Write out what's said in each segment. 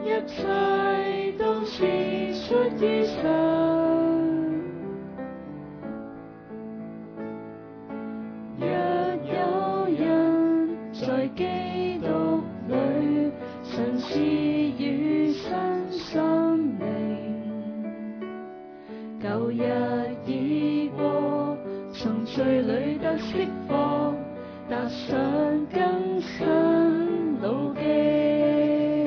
一切都是出於神。若有人在基督裏，神是與身心靈，舊日已過，從罪裏得釋放，踏上更新路徑。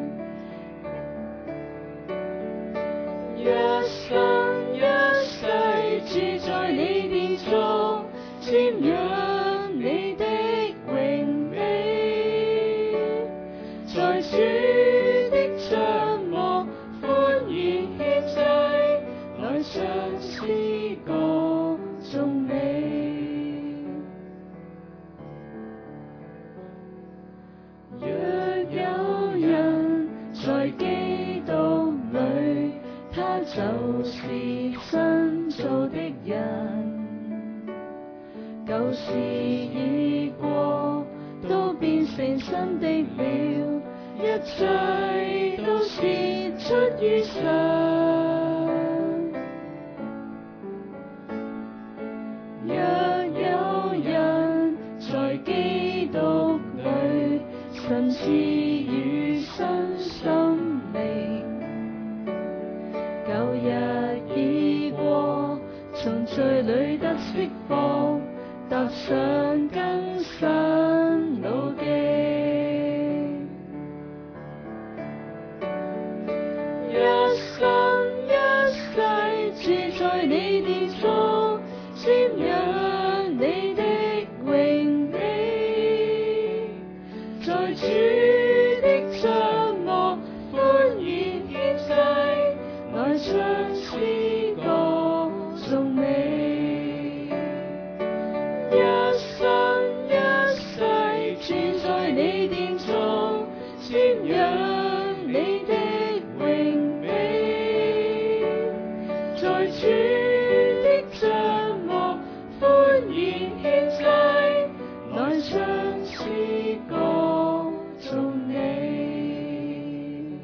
一生一世住在你殿中，瞻仰你的榮美，在主的帳幕歡然獻祭，來唱詩歌頌你。若有人在基督裏，他就是新造的人，舊事已過，都變成新的了，一切都是出於神。若有人在基督裏，神是與身心靈，舊日已過，從罪裏得釋放，踏上更新路徑。一生一世住在你殿中，瞻仰你的榮美，在主的帳幕歡然獻祭，來唱詩歌頌你。一生一世住在你殿中，瞻仰你的榮美，在主的帳幕歡然獻祭，來唱詩歌頌你。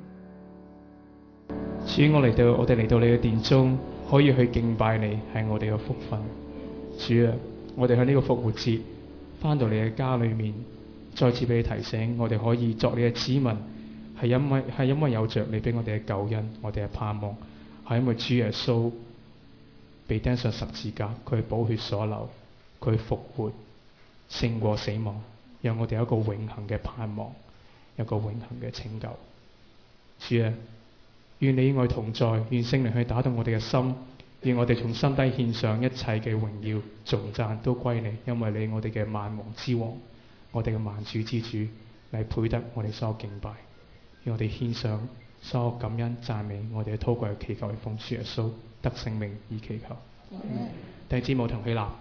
主，我哋嚟到你嘅殿中，可以去敬拜你，係我哋嘅福分。主啊，我哋喺呢個復活節翻到你嘅家裏面，再次俾你提醒，我哋可以作你嘅子民，係因為有着你俾我哋嘅救恩，我哋嘅盼望，係因為主耶穌被釘上十字架，佢寶血所流，佢復活勝過死亡，讓我哋有一個永恆嘅盼望，有一個永恆嘅拯救。主啊，願你與我同在，願聖靈去打動我哋嘅心，願我哋從心底獻上一切嘅榮耀頌讚都歸你，因為你我哋嘅萬王之王，我哋嘅萬主之主，嚟配得我哋所有敬拜。願我哋獻上所有感恩讚美，我哋嘅禱告嘅祈求係奉主耶穌得聖名而祈求。弟兄姊妹同起立。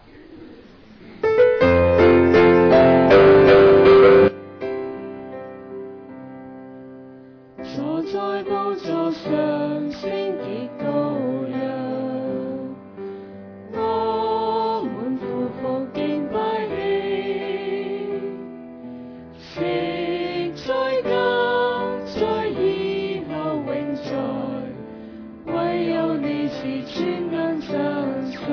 坐在寶座上，聖潔羔羊，我們俯伏敬拜你。昔在今在以後永在，唯有你是尊恩真神。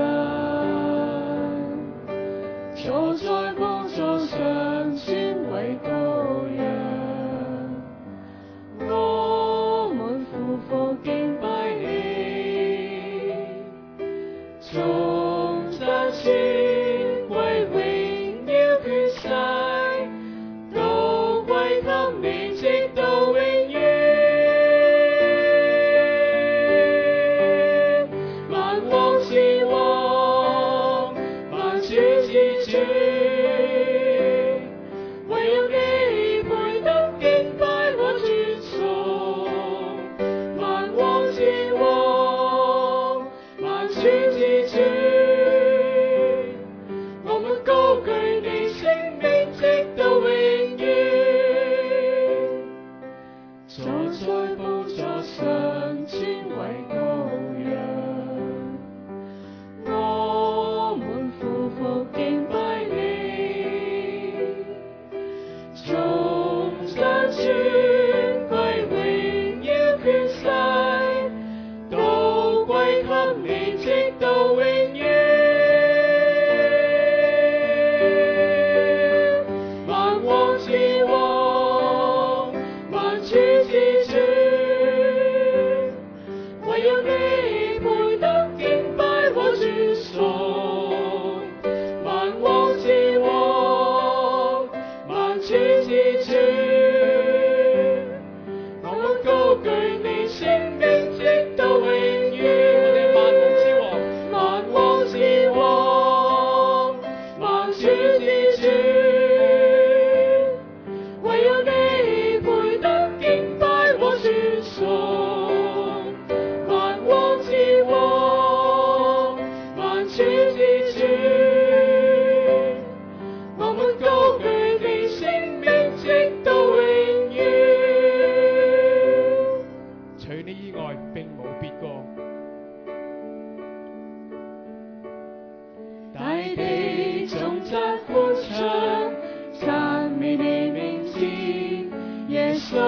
坐在寶座上，尊為羔羊，我們俯伏敬拜你。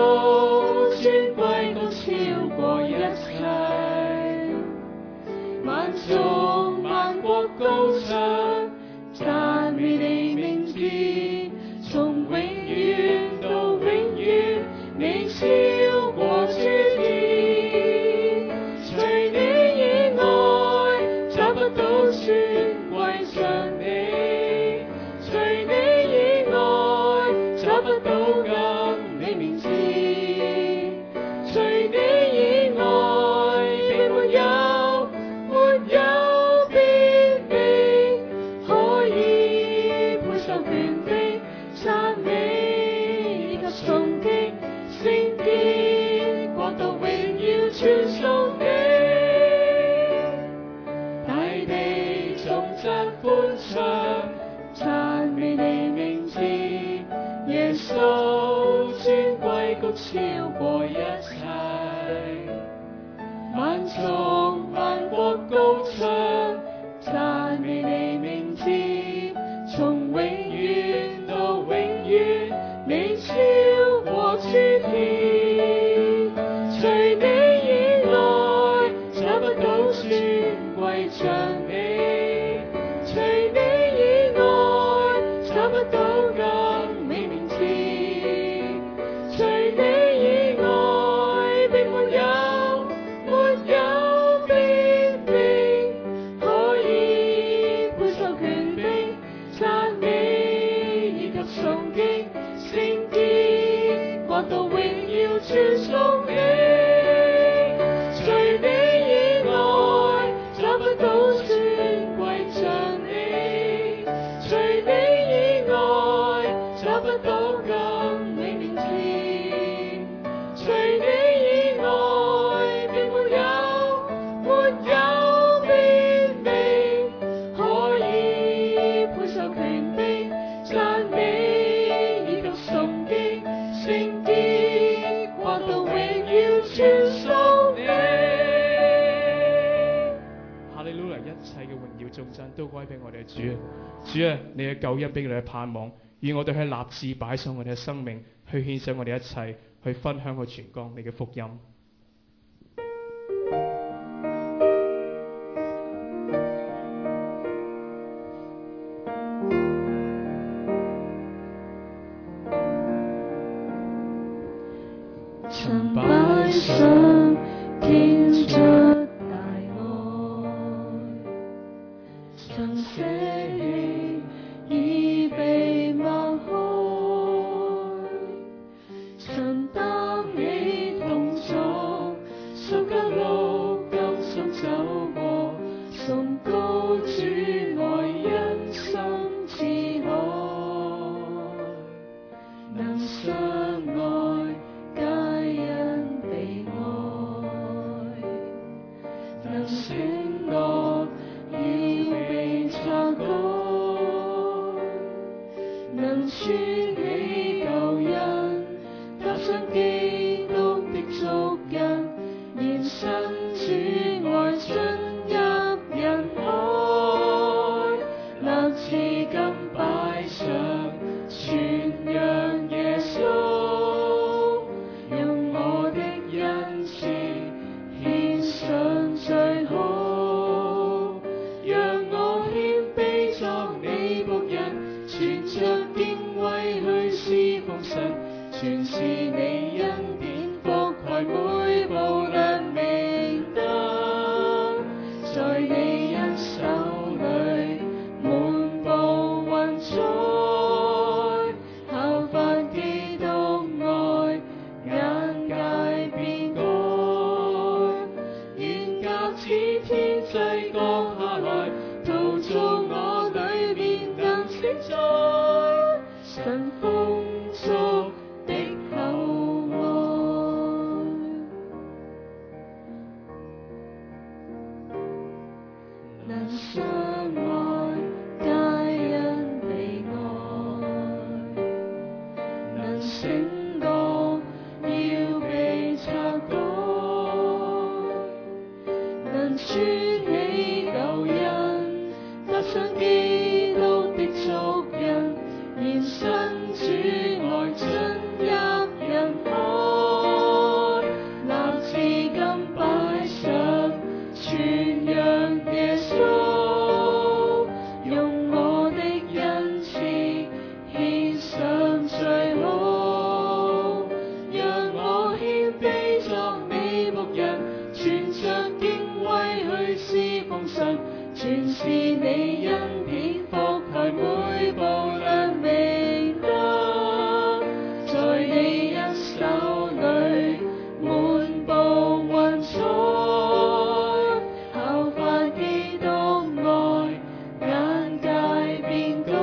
尊貴都超過一切，萬眾萬國高唱，讚美你名字，從永遠到永遠，你超過諸天，除你以外找不到尊貴像你，除你以外找不到更美名字，除你以外並沒有別名可以配受權柄讚美及崇敬，聖潔國度榮耀傳頌你，大地頌讚歡唱，讚美你名字，耶穌尊貴高超過一切，萬眾萬國高唱，讚美你名字，從永遠到永遠，你超過諸天，除你以外找不到尊貴像你，除你以外找不到更美名字，除你以外並沒有別名可以配受權柄讚美以及崇敬，聖潔國度榮耀傳頌你，除你以外找不到尊貴像你，除你以外找不到更美名字，除你以外並沒有別名可以配受權柄讚美以及崇敬，聖潔國度榮耀傳頌你。 哈利路亞！一切嘅榮耀頌讚都歸俾我哋嘅主啊！主啊，你嘅救恩俾我哋盼望，願我哋去立志擺上我哋嘅生命，去獻上我哋一切，去分享去傳講你嘅福音。 曾擺上傾出大愛，曾捨棄已被擘開，曾擔起痛楚，十架路甘心走過，崇高主愛因心至海，能相愛皆因被愛，能醒覺要被擦乾，能穿起舊恩，踏上基督的足印，延伸主愛進入人海，立志今擺上傳揚耶穌，用我的恩賜獻上最好，讓我謙卑作你僕人，存着敬畏去侍奉神，全是你恩典福惠每步亮明燈，在你恩手裏滿布雲彩，效法基督愛，眼界變改，願鴿子天際降下來，陶造我裏面更稱讚神豐足的厚愛，能相愛皆因被愛，能醒覺要被擦乾，能穿起舊恩，踏上基督的足印，延伸主愛進入人海， 全是你恩典覆蓋每步亮明燈，在你一手裏滿布雲彩，效法基督愛，眼界變改，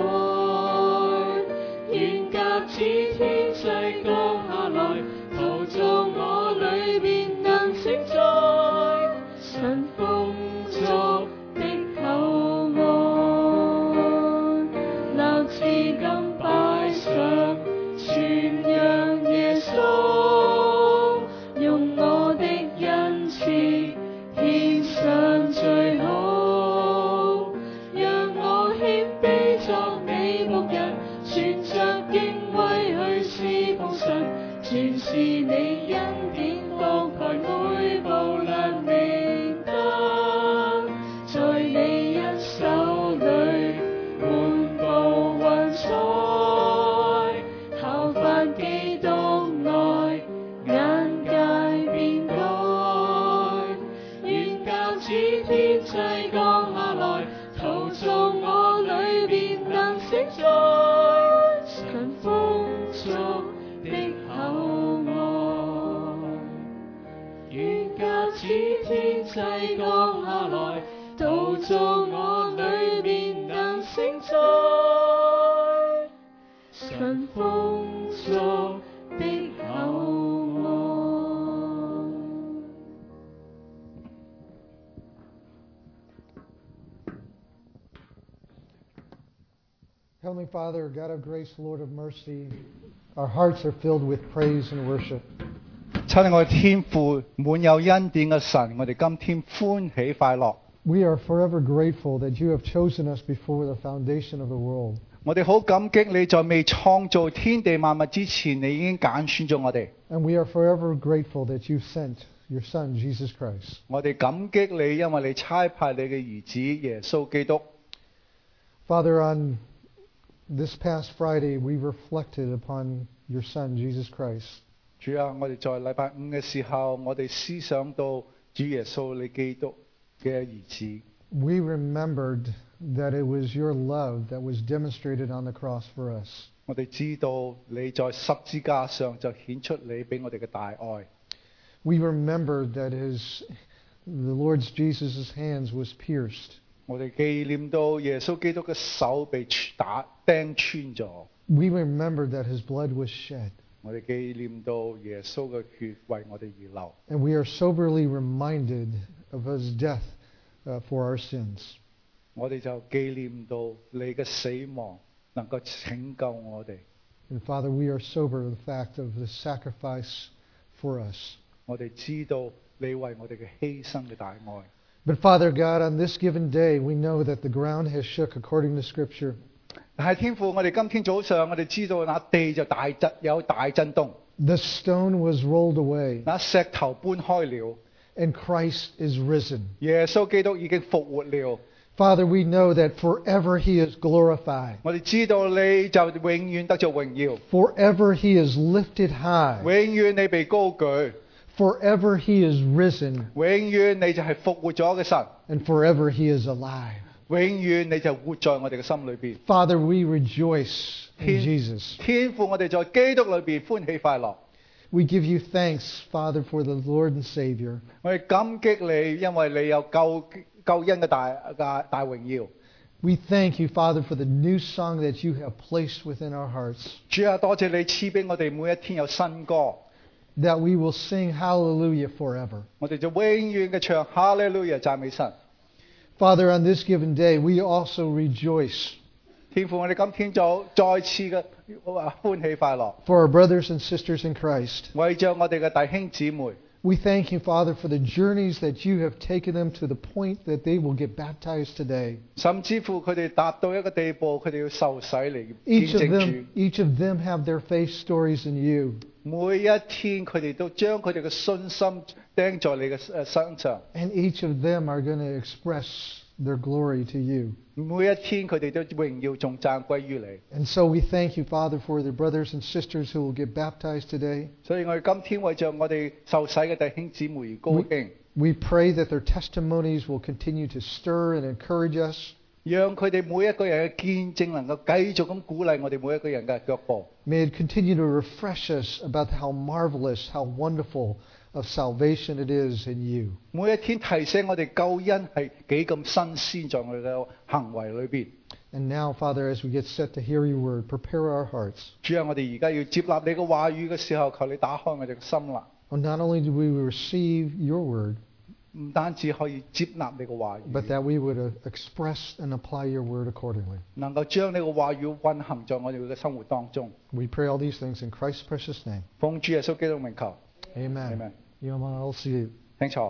願鴿子天際降下來，陶造我裏面能承載神豐足的厚愛，立志今擺上傳揚耶穌，用我的恩賜獻上最好，讓我謙卑作你僕人，存着敬畏去侍奉神，全是你恩典覆蓋每步亮明燈，在你一手裏滿布雲彩，效法基督愛，眼界變改，願鴿子天際降下來，陶造我裏面能承載神豐足的厚愛，願鴿子天際降下來，陶造我裏面能承載神豐足的厚愛。 Heavenly Father, God of grace, Lord of mercy, our hearts are filled with praise and worship. 親愛嘅天父，滿有恩典嘅神，我哋今天歡喜快樂。 We are forever grateful that you have chosen us before the foundation of the world. 我哋好感激你在未創造天地萬物之前，你已經揀選咗我哋。 And we are forever grateful that you sent your Son, Jesus Christ. 我哋感激你，因為你差派你嘅兒子耶穌基督。 Father, on this past Friday, we reflected upon your Son, Jesus Christ. 主啊，我哋在禮拜五嘅時候，我哋思想到主耶穌你基督嘅兒子。 We remembered that it was your love that was demonstrated on the cross for us. 我哋知道你在十字架上就顯出你俾我哋嘅大愛。 We remembered that the Lord Jesus' hands was pierced. 我哋紀念到耶穌基督嘅手被釘穿咗。 We remembered that his blood was shed. 我哋紀念到耶穌嘅血為我哋而流。 And we are soberly reminded of his death for our sins. 我哋就紀念到你嘅死亡能夠拯救我哋。 And Father, we are sober of the fact of the sacrifice for us. 我哋知道你為我哋嘅犧牲嘅大愛。 But Father God, on this given day, we know that the ground has shook according to Scripture. 但係天父，我哋今天早上我哋知道那地就有大震動， The stone was rolled away, 那石頭搬開了， and Christ is risen. 耶穌基督已經復活了。 Father, we know that forever he is glorified. 我哋知道你就永遠得着榮耀， Forever he is lifted high. 永遠你被高舉， Forever he is risen. 永遠你就係復活咗嘅神， And forever he is alive. 永遠你就活在我哋嘅心裏邊。 Father, we rejoice in Thiên- Jesus. 天父，我哋在基督裏邊歡喜快樂。 We give you thanks, Father, for the Lord and Savior. 我哋感激你，因為你有救恩嘅大榮耀。 We thank you, Father, for the new song that you have placed within our hearts, 主啊，多謝你賜俾我哋每一天有新歌， that we will sing hallelujah forever. 我哋就永遠嘅唱哈利路亞讚美神。 Father, on this given day, we also rejoice 天父，我哋今天就再次嘅歡喜快樂， for our brothers and sisters in Christ. 為着我哋嘅弟兄姊妹。 We thank you, Father, for the journeys that you have taken them to the point that they will get baptized today. 甚至乎佢哋達到一個地步，佢哋要受洗嚟見 Each 證 of 主。 them have their faith stories in you. 每一天佢哋都將佢哋嘅信心釘在你嘅身上， And each of them are going to express their glory to you. 每一天佢哋都榮耀頌讚歸於你。 And so we thank you, Father, for the brothers and sisters who will get baptized today. 所以我哋今天為着我哋受洗嘅弟兄姊妹而高興， We pray that their testimonies will continue to stir and encourage us. 讓佢哋每一個人嘅見證能夠繼續咁鼓勵我哋每一個人嘅腳步。 May it continue to refresh us about how marvelous, how wonderful of salvation it is in you. 每一天提醒我哋救恩係幾咁新鮮在我哋嘅行為裏邊。 And now, Father, as we get set to hear your word, prepare our hearts. 主啊，我哋而家要接納你嘅話語嘅時候，求你打開我哋嘅心靈， Well, not only do we receive your word, 唔單止可以接納你嘅話 but 語， that we would express and apply your word accordingly. 能夠將你嘅話語運行在我哋嘅生活當中。 We pray all these things in Christ's precious name. 奉主耶穌基督名求， Amen. Amen. I'll see you. 清楚。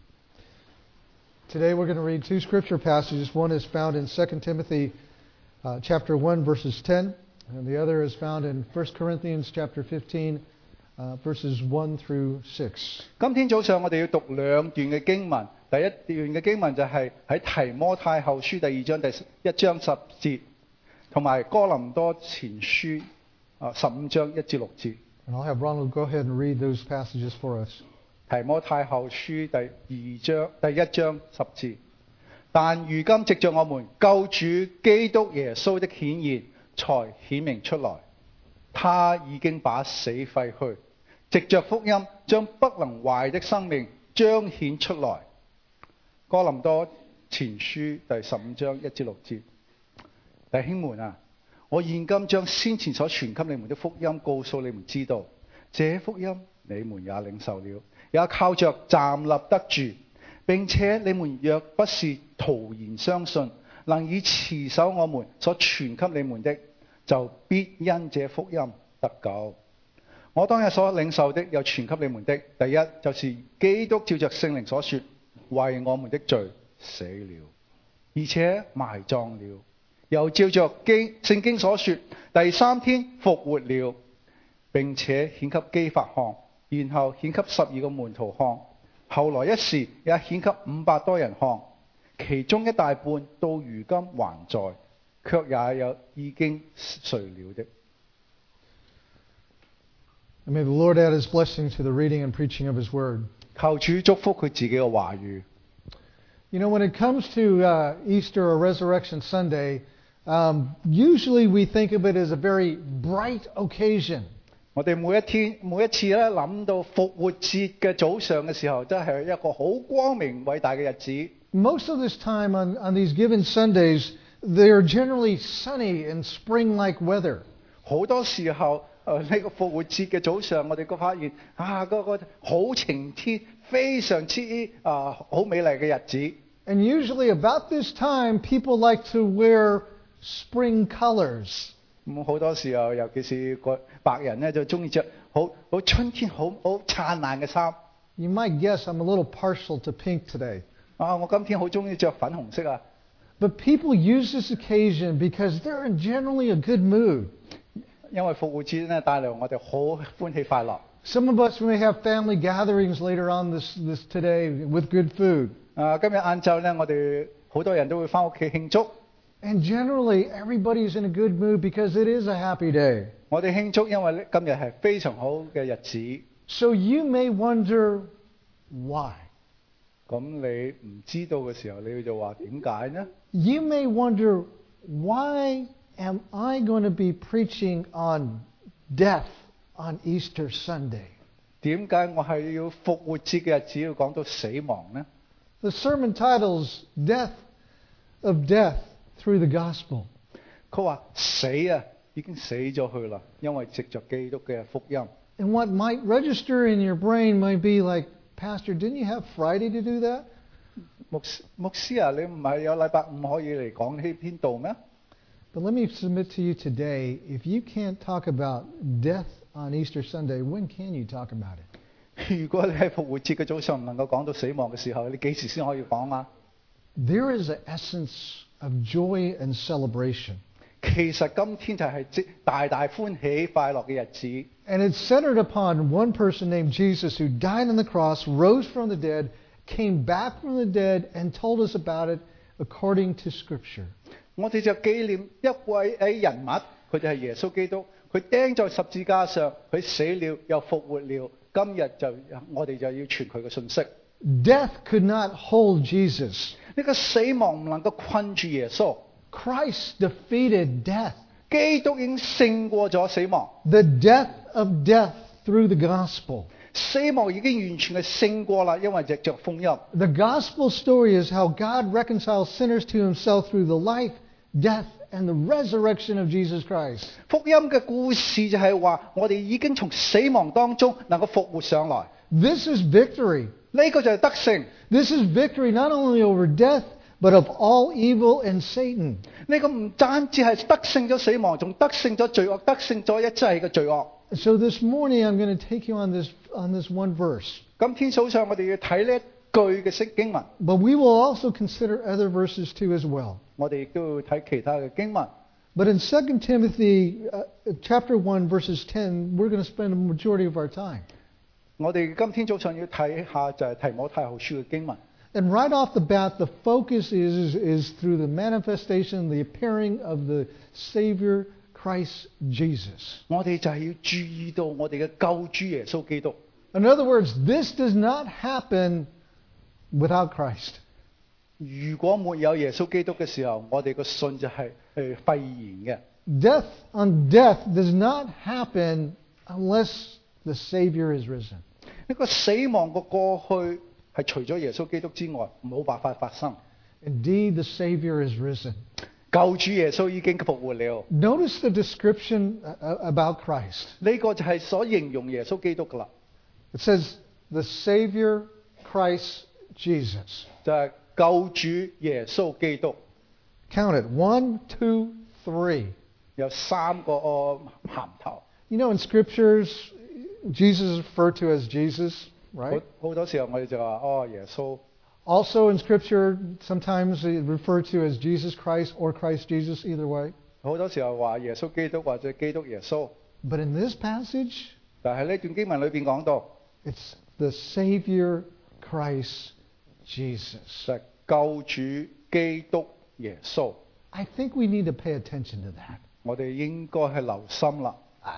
Today we're going to read two scripture passages. One is found in 2 Timothy chapter 1, verses 10, and the other is found in 1 Corinthians chapter 15, verses 1 through 6. 今天早上我哋要讀兩段嘅經文，第一段嘅經文就係喺提摩太後書第2章第1章10節，同埋哥林多前書15章1至6節。 And I'll have Ronald go ahead and read those passages for us. 提摩太後書第1章10節。但如今藉着我們救主基督耶穌的顯現，才顯明出來。他已經把死廢去，藉着福音將不能壞的生命彰顯出來。哥林多前書第15章1至6節。弟兄們啊，我現今將先前所傳給你們的福音告訴你們知道，這福音你們也領受了，也靠着站立得住。並且你們若不是徒然相信，能以持守我們所傳給你們的，就必因這福音得救。我當日所領受的又傳給你們的，第一就是基督照着聖靈所說，為我們的罪死了，而且埋葬了，又照着聖經所說，第三天復活了，並且顯給基法看，然後顯給12個門徒看，後來一時也顯給500多人看，其中一大半到如今還在，卻也有已經睡了的。 And may the Lord add His blessing to the reading and preaching of His word. 求主祝福佢自己嘅話語。 You know, when it comes to Easter or Resurrection Sunday, usually we think of it as a very bright occasion. 我哋每一次咧諗到復活節嘅早上嘅時候，真係一個好光明偉大嘅日子。 Most of this time on these given Sundays, they are generally sunny and spring-like weather. 好多時候，呢個復活節嘅早上，我哋都發現嗰個好晴天，非常之好美麗嘅日子。 And usually about this time, people like to wear spring colors. 咁好多時候，尤其是個白人咧，就中意着好春天好燦爛嘅衫。 You might guess I'm a little partial to pink today. 我今天好中意着粉紅色啊！ But people use this occasion because they're in generally a good mood. 因為復活節咧帶嚟我哋好歡喜快樂。 Some of us may have family gatherings later on this today with good food. 今日晏晝咧，我哋好多人都會翻屋企慶祝。 And generally, everybody's in a good mood because it is a happy day. 我哋慶祝，因為今日係非常好嘅日子。 So you may wonder why. 咁你唔知道嘅時候，你就話點解呢？ You may wonder, why am I going to be preaching on death on Easter Sunday? 點解我係要復活節嘅日子要講到死亡呢？ The sermon title's Death of Death Through the Gospel. 佢話死啊，已經死咗去啦，因為藉着基督嘅福音。 And what might register in your brain might be like, Pastor, didn't you have Friday to do that? 牧師啊，你唔係有禮拜五可以嚟講呢篇道咩？ But let me submit to you today, if you can't talk about death on Easter Sunday, when can you talk about it? 如果你喺復活節嘅早上唔能夠講到死亡嘅時候，你幾時先可以講啊？ There is an essence of joy and celebration. 其實今天就係大大歡喜快樂嘅日子。 And it's centered upon one person named Jesus who died on the cross, rose from the dead, came back from the dead, and told us about it according to Scripture. 我哋就紀念一位人物，佢就係耶穌基督，佢釘在十字架上，佢死了又復活了。今日我哋就要傳佢嘅信息。 Death could not hold Jesus. 呢個死亡唔能夠困住耶穌， Christ defeated death. 基督已經勝過咗死亡， The death of death through the gospel. 死亡已經完全係勝過啦，因為藉着福音。 The gospel story is how God reconciles sinners to himself through the life, death, and the resurrection of Jesus Christ. 福音嘅故事就係話，我哋已經從死亡當中能夠復活上來， This is victory. 呢個就係得勝。 This is victory not only over death, but of all evil and Satan. 呢個唔單止係得勝咗死亡，仲得勝咗罪惡，得勝咗一切嘅罪惡。 So this morning I'm going to take you on this one verse. 今天早上我哋要睇呢一句嘅經文， But we will also consider other verses too as well. 我哋亦都要睇其他嘅經文。 But in 2 Timothy chapter 1 verses 10, we're going to spend a majority of our time. 我哋今天早上要睇下就係提摩太後書嘅經文。 And right off the bat, the focus is through the manifestation, the appearing of the Savior Christ Jesus. 我哋就係要注意到我哋嘅救主耶穌基督。 In other words, this does not happen without Christ. 如果沒有耶穌基督嘅時候，我哋個信就係廢言嘅。 Death on death does not happen unless the Savior is risen. 呢個死亡嘅過去係除咗耶穌基督之外冇辦法發生。 Indeed, the Savior is risen. 救主耶穌已經復活了。 Notice the description about Christ. 呢個就係所形容耶穌基督噶啦， It says, the Savior Christ Jesus. 就係救主耶穌基督。 Count it. 1, 2, 3. 有三個銜頭。 You know, in scriptures, Jesus is referred to as Jesus, 好 right? 好多時候我哋就話耶穌。 Also in scripture, sometimes it's referred to as Jesus Christ or Christ Jesus, either way. 好多時候話耶穌基督或者基督耶穌， But in this passage, 但係呢段經文裏邊講到 it's the Savior Christ Jesus. 就係救主基督耶穌， I think we need to pay attention to that. 我哋應該係留心啦，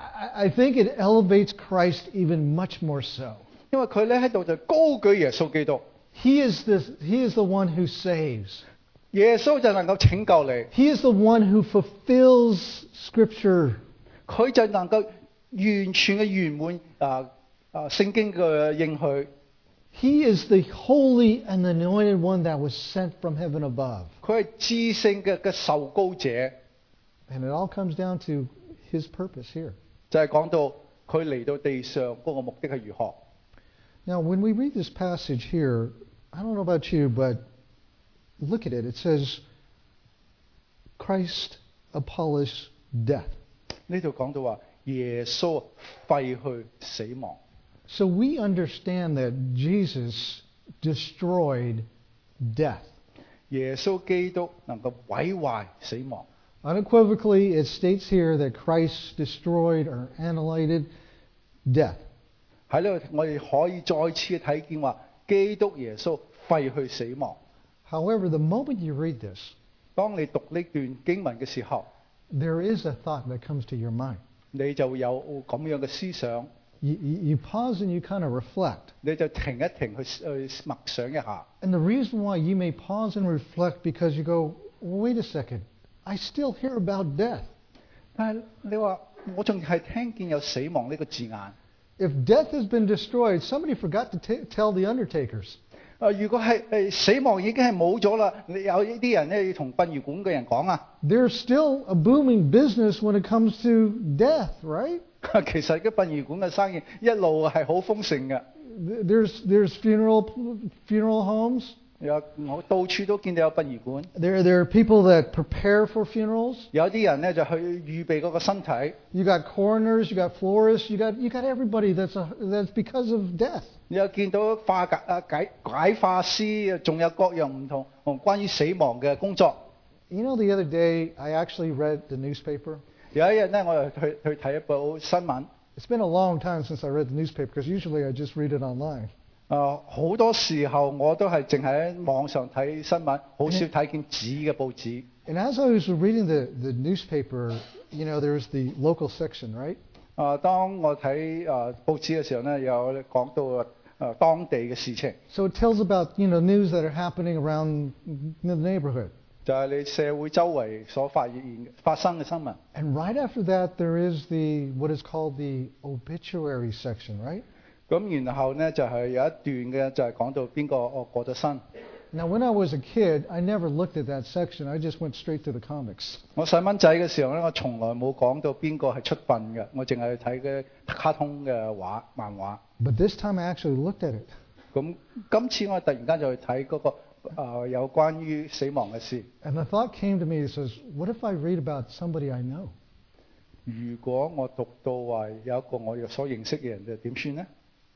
I think it elevates Christ even much more so. 因為佢咧喺度就高舉耶穌基督， He is the one who saves. 耶穌就能夠拯救你， He is the one who fulfills Scripture. 佢就能夠完全嘅圓滿聖經嘅應許。 He is the holy and anointed one that was sent from heaven above. 佢係至聖嘅受膏者， And it all comes down to his purpose here. 就係講到佢嚟到地上嗰個目的係如何。 Now, when we read this passage here, I don't know about you, but look at it. It says, Christ abolished death. 呢度講到話耶穌廢去死亡， So we understand that Jesus destroyed death. 耶穌基督能夠毀壞死亡。 Unequivocally, it states here that Christ destroyed or annihilated death. 喺呢度我哋可以再次睇見話，基督耶穌廢去死亡。 However, the moment you read this, 當你讀呢段經文嘅時候， there is a thought that comes to your mind. 你就會有咁樣嘅思想， You pause and you kind of reflect. 你就停一停去默想一下。 And the reason why you may pause and reflect because you go, wait a second, I still hear about death. 但係你話我仲係聽見有死亡呢個字眼。 If death has been destroyed, somebody forgot to tell the undertakers. 如果係死亡已經係冇咗啦，你有呢啲人咧要同殯儀館嘅人講啊。 There's still a booming business when it comes to death, right? 其實嘅殯儀館嘅生意一路係好豐盛嘅。 There's funeral homes. 我到處都見到有殯儀館。 There are people that prepare for funerals. 有啲人咧就去預備嗰個身體。 You got coroners, you got florists, you got everybody that's because of death. 你有見到解化師，仲有各樣唔同關於死亡嘅工作。 You know, the other day I actually read the newspaper. 有一日咧，我又去睇一部新聞。 It's been a long time since I read the newspaper because usually I just read it online. 好多時候我都係淨係喺網上睇新聞，好少睇見紙嘅報紙。 And as I was reading the newspaper, there's the local section, right? 當我睇報紙嘅時候呢，有講到當地嘅事情， So it tells about, news that are happening around the neighborhood. 就係你社會周圍所發生嘅新聞。 And right after that, there is what is called the obituary section, right? 咁然後呢，就係有一段嘅就係講到邊個過咗身。 Now, when I was a kid, I never looked at that section. I just went straight to the comics. 我細蚊仔嘅時候呢，我從來冇講到邊個係出殯嘅，我淨係睇嘅卡通嘅漫畫。 But this time I actually looked at it. 咁今次我突然間就去睇嗰個有關於死亡嘅事。 And the thought came to me, it says, what if I read about somebody I know? 如果我讀到話有一個我所認識嘅人，就點算呢？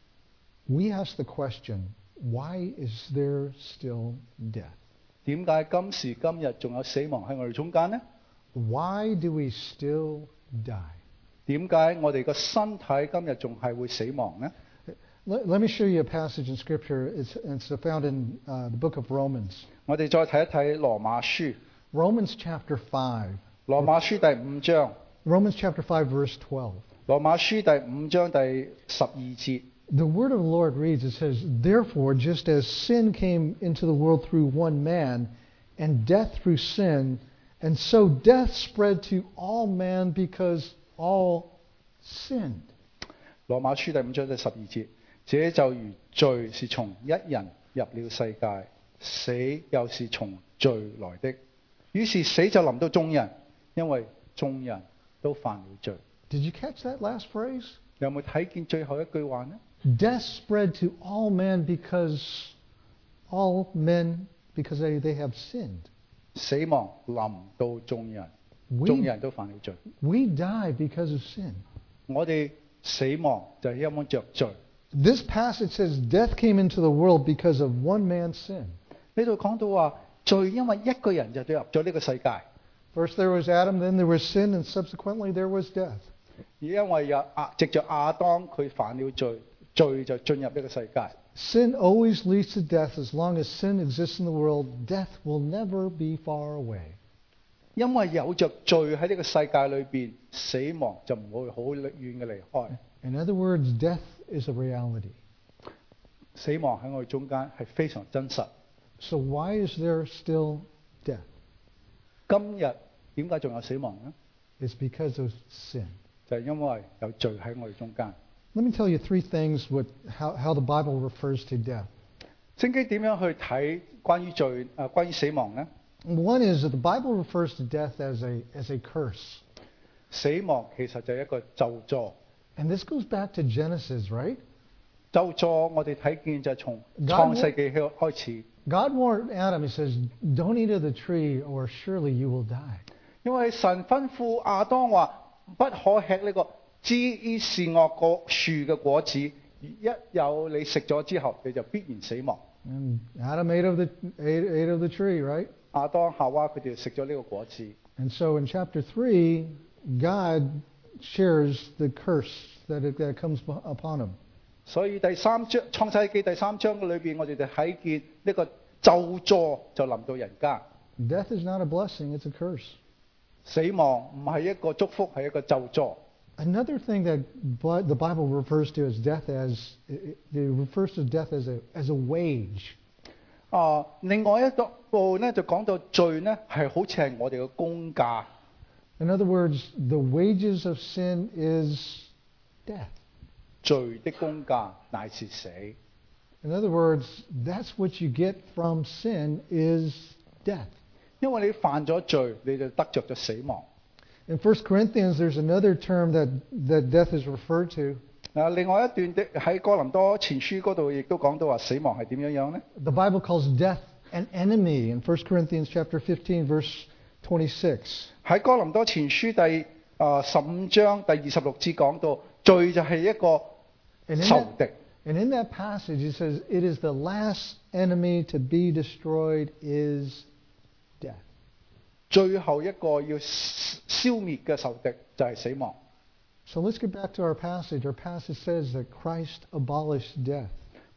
We ask the question, why is there still death? 點解今時今日仲有死亡喺我哋中間呢？ Why do we still die? 點解我哋個身體今日仲係會死亡呢？ Let me show you a passage in Scripture. It's found in the book of Romans. 我哋再睇一睇羅馬書， Romans chapter 5. 羅馬書第5章， Romans chapter 5, verse 12. 羅馬書第5章第12節。 The word of the Lord reads, it says, therefore, just as sin came into the world through one man, and death through sin, and so death spread to all men because all sinned. 羅馬書第5章第12節，這就如罪是從一人入了世界，死又是從罪來的，於是死就臨到眾人，因為眾人都犯了罪。 Did you catch that last phrase? 有冇睇見最後一句話呢？ Death spread to all men because they have sinned. 死亡臨到眾人， We, 眾人都犯了罪。 we die because of sin. 我哋死亡就係因為着罪。 This passage says death came into the world because of one man's sin. 呢度講到話罪，因為一個人就入咗呢個世界。 First there was Adam, then there was sin, and subsequently there was death. 而因為藉着亞當佢犯了罪，罪就進入呢個世界。 Sin always leads to death. As long as sin exists in the world, death will never be far away. 因為有着罪喺呢個世界裏邊，死亡就唔會好遠嘅離開。 In other words, death is a reality. 死亡喺我哋中間係非常真實。 So why is there still death? 今日點解仲有死亡呢？ It's because of sin. 就係因為有罪喺我哋中間。 Let me tell you three things how the Bible refers to death. 聖經點樣去睇關於罪關於死亡呢？ One is that the Bible refers to death as a curse. 死亡其實就係一個咒詛。 And this goes back to Genesis, right? 咒詛我哋睇見就係從創世記開始。 God warned Adam, he says, don't eat of the tree or surely you will die. 因為神吩咐亞當話不可吃呢個知是惡個樹嘅果子，一有你食咗之後，你就必然死亡。 And Adam ate of the tree, right? 亞當夏娃佢哋食咗呢個果子。 And so in chapter 3, God shares the curse that comes upon him. 所以創世記第3章嘅裏邊，我哋就睇見呢個咒詛就臨到人間。 Death is not a blessing, it's a curse. 死亡唔係一個祝福，係一個咒詛。 Another thing that the Bible refers to as death refers to death as a wage. 另外一部咧就講到罪呢係好似係我哋嘅工價。 In other words, the wages of sin is death. 罪的工價乃是死。 In other words, that's what you get from sin is death. 因為你犯咗罪，你就得着咗死亡。 In 1 Corinthians, there's another term that death is referred to. 另外一段喺哥林多前書嗰度亦都講到話死亡係點樣樣呢？ The Bible calls death an enemy in 1 Corinthians chapter 15, verse 26. 喺哥林多前書第15章第26節講到，罪就係一個仇敵。 And in that passage, it says, it is the last enemy to be destroyed is death. 最後一個要消滅嘅仇敵就係死亡。 So let's get back to our passage. Our passage says that Christ abolished death.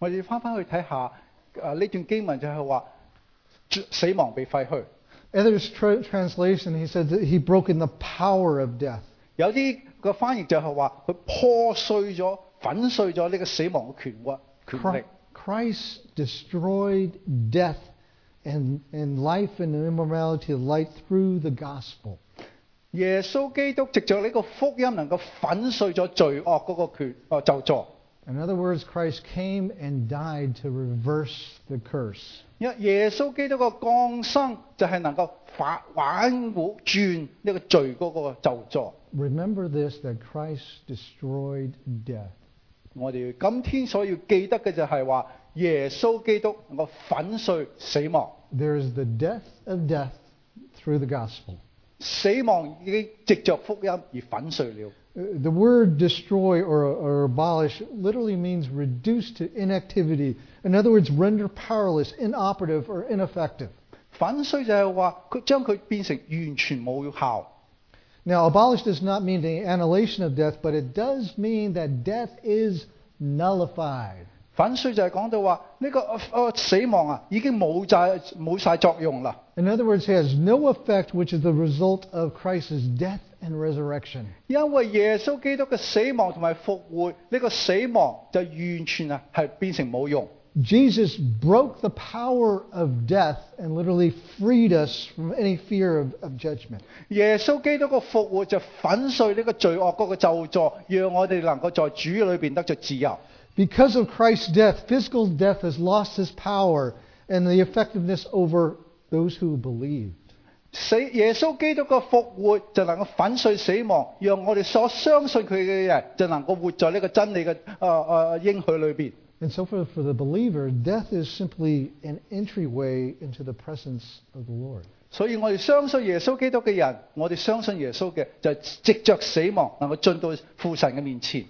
我哋翻去睇下呢段經文就係話死亡被廢去。 Others translation, he said that he broken the power of death. 有啲個翻譯就係話佢破碎咗、粉碎咗呢個死亡嘅權力。 Christ destroyed death and life and immorality of light through the gospel. 耶穌基督藉着呢個福音能夠粉碎咗罪惡嗰個咒詛。 In other words, Christ came and died to reverse the curse. 因為耶穌基督個降生就係能夠挽回轉呢個罪嗰個咒詛。 Remember this, that Christ destroyed death. 我哋今天所要記得嘅就係話耶穌基督能夠粉碎死亡。 There is the death of death through the gospel. 死亡已經藉着福音而粉碎了。 The word destroy or abolish literally means reduce to inactivity. In other words, render powerless, inoperative, or ineffective. 粉碎就係話佢將佢變成完全冇效。 Now, abolish does not mean the annihilation of death, but it does mean that death is nullified. 粉碎就係講到話呢個死亡已經冇晒作用啦。 In other words, it has no effect, which is the result of Christ's death and resurrection. 因為耶穌基督嘅死亡同埋復活，呢個死亡就完全係變成冇用。 Jesus broke the power of death and literally freed us from any fear of judgment. 耶穌基督個復活就粉碎呢個罪惡嗰個咒詛，讓我哋能夠在主裏邊得着自由。 Because of Christ's death, physical death has lost its power and the effectiveness over those who believe. 耶穌基督個復活就能夠粉碎死亡，讓我哋所相信佢嘅人就能夠活在呢個真理嘅應許裏邊。 And so for the believer, death is simply an entryway into the presence of the Lord. 所以我哋相信耶穌基督嘅人，我哋相信耶穌嘅就藉着死亡能夠進到父神嘅面前。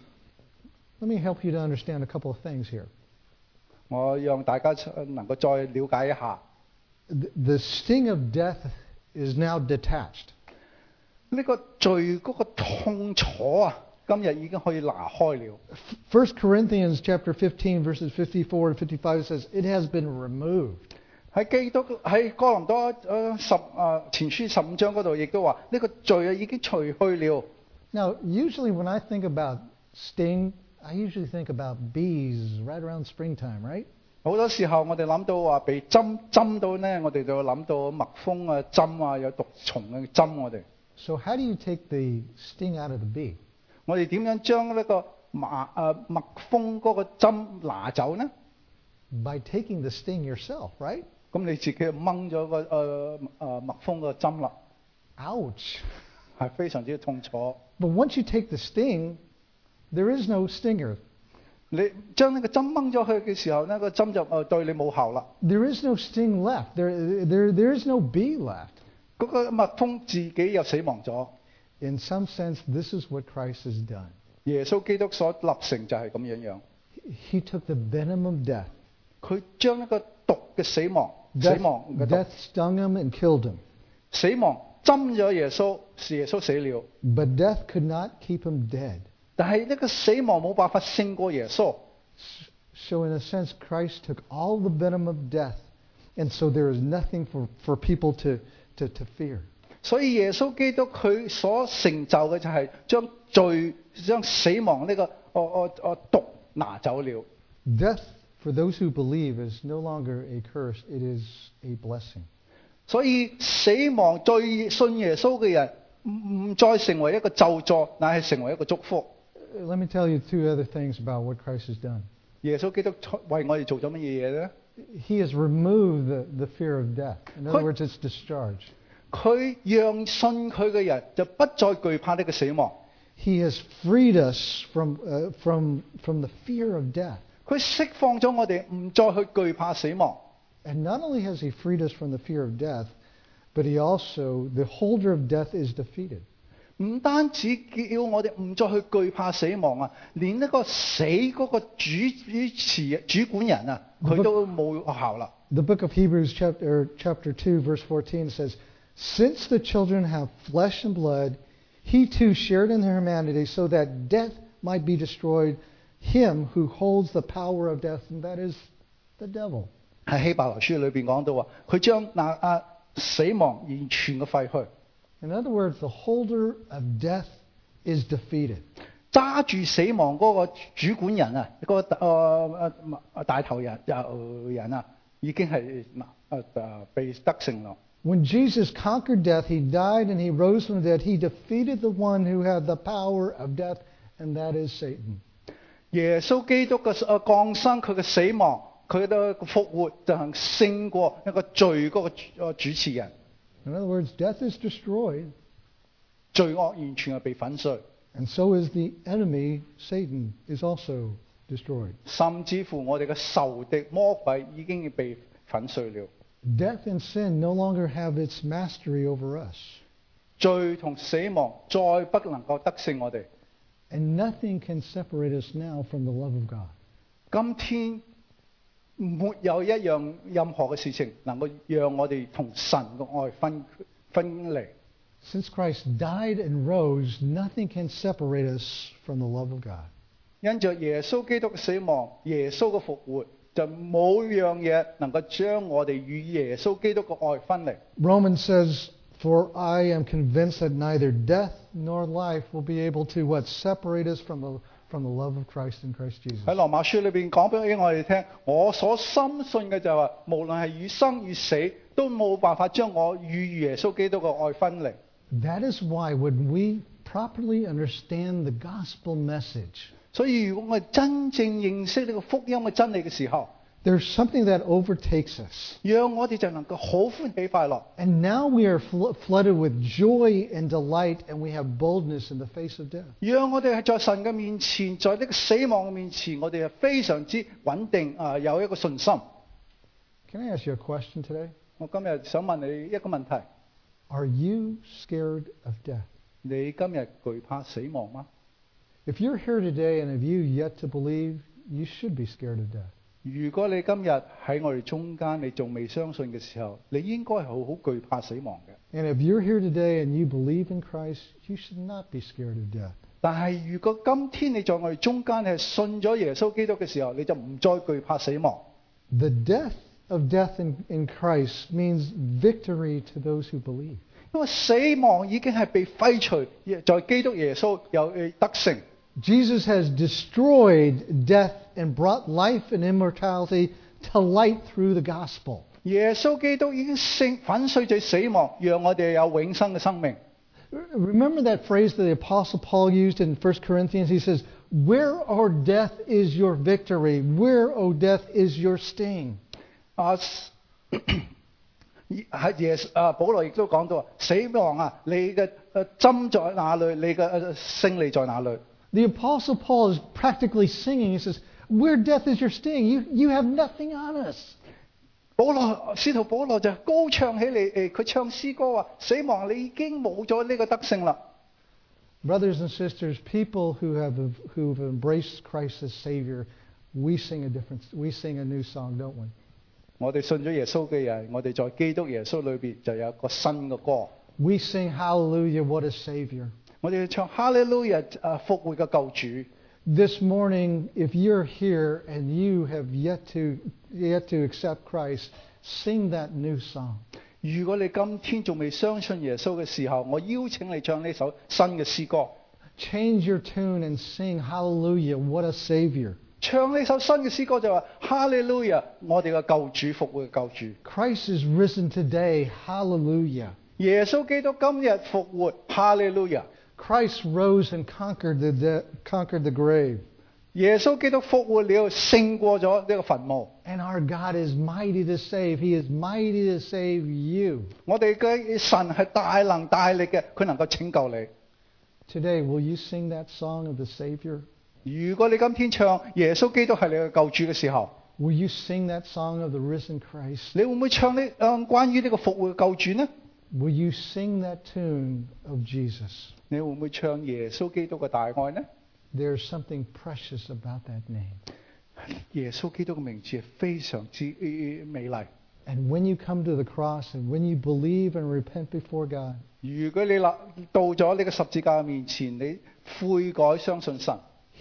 Let me help you to understand a couple of things here. 我讓大家能夠再了解一下。 The sting of death is now detached. 呢個罪嗰個痛楚今日已經可以拿開了。 1 Corinthians chapter 15 verses 54 and 55 says it has been removed. 喺哥林多前書15章嗰度亦都話呢個罪已經除去了。 Now, usually when I think about sting, I usually think about bees right around springtime, right? 好多時候我哋諗到話被針到呢，我哋就諗到蜜蜂針有毒蟲嘅針我哋。 So how do you take the sting out of the bee? 我哋點樣將呢個蜜蜂嗰個針拿走呢？ By taking the sting yourself, right? 咁你自己就掹咗個蜜蜂個針啦， Ouch. 係非常之痛楚。 But once you take the sting, there is no stinger. 你將呢個針掹咗去嘅時候呢，個針就對你冇效啦。 There is no sting left. There is no bee left. 嗰個蜜蜂自己又死亡咗。 In some sense, this is what Christ has done. 耶穌基督所立成就係咁樣。 He took the venom of death. 佢將一個毒嘅死亡嘅毒 Death stung him and killed him. 死亡針咗耶穌，是耶穌死了。 But death could not keep him dead. 但係呢個死亡冇辦法勝過耶穌。 So in a sense, Christ took all the venom of death, and so there is nothing for people to fear. 所以耶穌基督佢所成就嘅就係將死亡呢個毒拿走了。 Death, for those who believe, is no longer a curse, it is a blessing. 所以死亡對信耶穌嘅人唔再成為一個咒詛，乃係成為一個祝福。 Let me tell you two other things about what Christ has done. 耶穌基督為我哋做咗乜嘢呢？ He has removed the fear of death. In other words, it's discharged. 佢讓信佢嘅人就不再懼怕呢個死亡。 He has freed us from the fear of death. 佢釋放咗我哋唔再去懼怕死亡。 And not only has he freed us from the fear of death, but he also, the holder of death is defeated. 唔單止叫我哋唔再去懼怕死亡連呢個死嗰個主管人佢都冇效啦。 The book of Hebrews chapter 2 verse 14 says, "Since the children have flesh and blood, he too shared in their humanity so that death might be destroyed him who holds the power of death, and that is the devil. 喺希伯來書裏邊講到話，佢將死亡完全嘅廢去， In other words, the holder of death is defeated. 揸住死亡嗰個主管人啊，嗰、個大頭人啊，已經係被得勝咯。 When Jesus conquered death, he died and he rose from the dead. He defeated the one who had the power of death, and that is Satan. 耶穌基督嘅降生，佢嘅死亡，佢嘅復活就係勝過一個罪嗰個主持人。 In other words, death is destroyed, 罪惡完全係被粉碎， and so is the enemy, Satan, is also destroyed. 甚至乎我哋嘅仇敵魔鬼已經被粉碎了。 Death and sin no longer have its mastery over us, 罪同死亡再不能夠得勝我哋。 and nothing can separate us now from the love of God. 今天沒有一樣任何嘅事情能夠讓我哋同神嘅愛分離。 Since Christ died and rose, nothing can separate us from the love of God. 因着耶穌基督嘅死亡，耶穌嘅復活，就冇樣嘢能夠將我哋與耶穌基督嘅愛分離。 Romans says, "For I am convinced that neither death nor life will be able to separate us from the love of Christ in Christ Jesus." 喺羅馬書裏邊講俾我哋聽，我所深信嘅就係話，無論係與生與死，都冇辦法將我與耶穌基督嘅愛分離。 That is why when we properly understand the gospel message, 所以如果我哋真正認識呢個福音嘅真理嘅時候， there's something that overtakes us. 讓我哋就能夠好歡喜快樂。 And now we are flooded with joy and delight, and we have boldness in the face of death. 讓我哋係在神嘅面前，在呢個死亡嘅面前，我哋係非常之穩定有一個信心。 Can I ask you a question today? 我今日想問你一個問題： Are you scared of death? 你今日懼怕死亡嗎？ If you're here today and if you yet to believe, you should be scared of death. 如果你今日喺我哋中間，你仲未相信嘅時候，你應該係好懼怕死亡嘅。 And if you're here today and you believe in Christ, you should not be scared of death. 但係如果今天你在我哋中間係信咗耶穌基督嘅時候，你就唔再懼怕死亡。 The death of death in Christ means victory to those who believe. 因為死亡已經係被廢除，在基督耶穌有得勝。 Jesus has destroyed death and brought life and immortality to light through the gospel. 耶穌基督已經粉碎咗死亡，讓我哋有永生嘅生命。 Remember that phrase that the Apostle Paul used in 1 Corinthians? He says, "Where, O death, is your victory? Where, O death, is your sting?" 保羅亦都講到死亡啊，你嘅針在哪裏？你嘅勝利在哪裏？ The Apostle Paul is practically singing. He says, "Where death is your sting? You have nothing on us." 使徒保羅就高唱起嚟，佢唱詩歌話：死亡你已經冇咗呢個得勝啦。 Brothers and sisters, people who've embraced Christ as Savior, we sing a new song, don't we? 我哋信咗耶穌嘅人，我哋在基督耶穌裏邊就有一個新嘅歌。 We sing Hallelujah, what a Savior. 我哋唱哈利路亞復活嘅救主。 This morning, if you're here and you have yet to accept Christ, sing that new song. 如果你今天仲未相信耶穌嘅時候，我邀請你唱呢首新嘅詩歌。 Change your tune and sing Hallelujah, what a Savior. 唱呢首新嘅詩歌就話哈利路亞，我哋嘅救主復活嘅救主。 Christ is risen today, Hallelujah. 耶穌基督今日復活，哈利路亞。 Christ rose and conquered the grave. 耶穌基督復活了，勝過咗呢個墳墓。 And our God is mighty to save. He is mighty to save you. 我哋嘅神係大能大力嘅，佢能夠拯救你。 Today, will you sing that song of the Savior? 如果你今天唱耶穌基督係你嘅救主嘅時候， Will you sing that song of the risen Christ? 你會唔會唱呢關於呢個復活嘅救主呢？ Will you sing that tune of Jesus? 你會唔會唱耶穌基督嘅大愛呢？ There's something precious about that name. 耶穌基督嘅名字係非常之美麗。 And when you come to the cross and when you believe and repent before God, 如果你到咗呢個十字架嘅面前，你悔改相信神，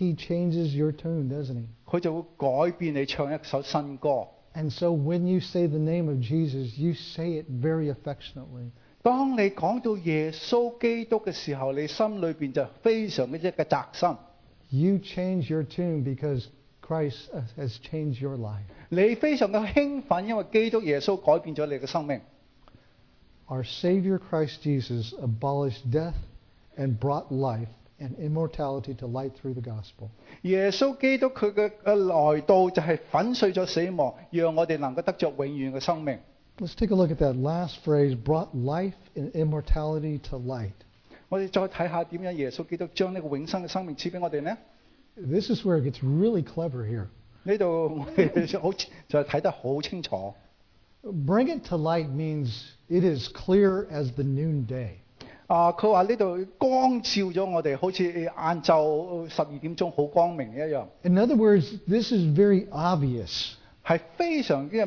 He changes your tune, doesn't he? 佢就會改變你唱一首新歌。 And so when you say the name of Jesus, you say it very affectionately. 當你講到耶穌基督嘅時候，你心裏邊就非常嘅一個扎心。 You change your tune because Christ has changed your life. 你非常嘅興奮，因為基督耶穌改變咗你嘅生命。 Our Savior Christ Jesus abolished death and brought life and immortality to light through the gospel. 耶穌基督佢嘅來到就係粉碎咗死亡，讓我哋能夠得着永遠嘅生命。 Let's take a look at that last phrase, brought life and immortality to light. 我哋再睇下點樣耶穌基督將呢個永生嘅生命賜俾我哋呢？ This is where it gets really clever here. 呢度我哋好就係睇得好清楚。 Bring it to light means it is clear as the noonday. 佢話呢度光照咗我哋，好似晏晝12點鐘好光明一樣。 In other words, this is very obvious. 係非常之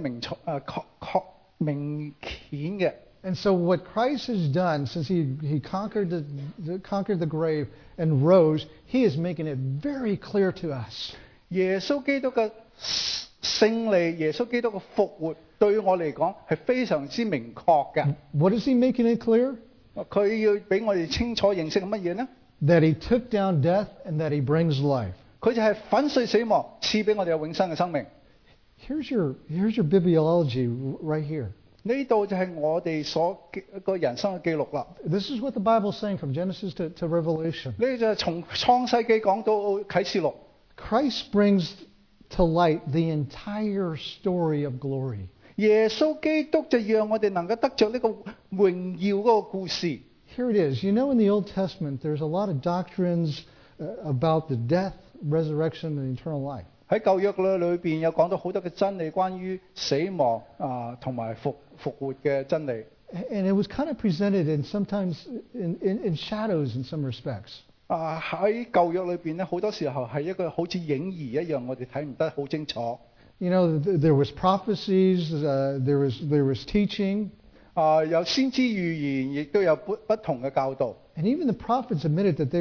明顯嘅。 And so what Christ has done since he conquered the grave and rose, he is making it very clear to us. 耶穌基督嘅勝利，耶穌基督嘅復活，對我嚟講係非常之明確嘅。 What is he making it clear? 佢要俾我哋清楚認識係乜嘢呢？ That he took down death and that he brings life. 佢就係粉碎死亡，賜俾我哋有永生嘅生命。 Here's your bibliology right here. 呢度就係我哋所個人生嘅記錄啦。 This is what the Bible is saying from Genesis to Revelation. 呢就係從創世記講到啟示錄。 Christ brings to light the entire story of glory. 耶穌基督就讓我哋能夠得着呢個榮耀嗰個故事。 Here it is. You know, in the Old Testament, there's a lot of doctrines about the death, resurrection, and eternal life. 喺舊約裏邊有講到好多嘅真理，關於死亡同埋復活嘅真理。 And it was kind of presented in sometimes in shadows in some respects. 喺舊約裏邊咧，好多時候係一個好似影兒一樣，我哋睇唔得好清楚。 You know, there was prophecies, there was teaching. 有先知預言，亦都有不同嘅教導。 And even the prophets admitted that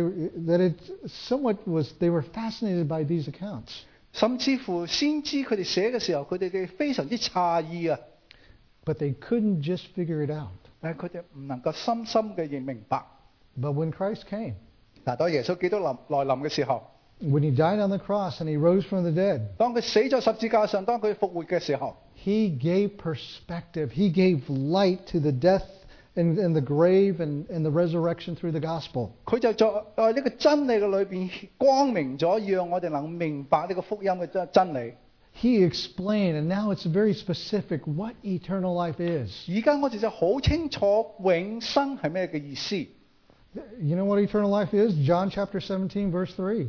they were fascinated by these accounts. 甚至乎先知佢哋寫嘅時候，佢哋非常之詫異啊！ But they couldn't just figure it out. 但係佢哋唔能夠深深嘅認明白。 But when Christ came, 嗱，當耶穌基督來臨嘅時候， when he died on the cross and he rose from the dead, 當佢死咗十字架上，當佢復活嘅時候， he gave perspective. He gave light to the death and the grave and the resurrection through the gospel. 佢就在呢個真理嘅裏邊光明咗，讓我哋能明白呢個福音嘅真理。 He explained, and now it's very specific, what eternal life is. 而家我哋就好清楚永生係咩嘅意思。 You know what eternal life is? John chapter 17, verse 3.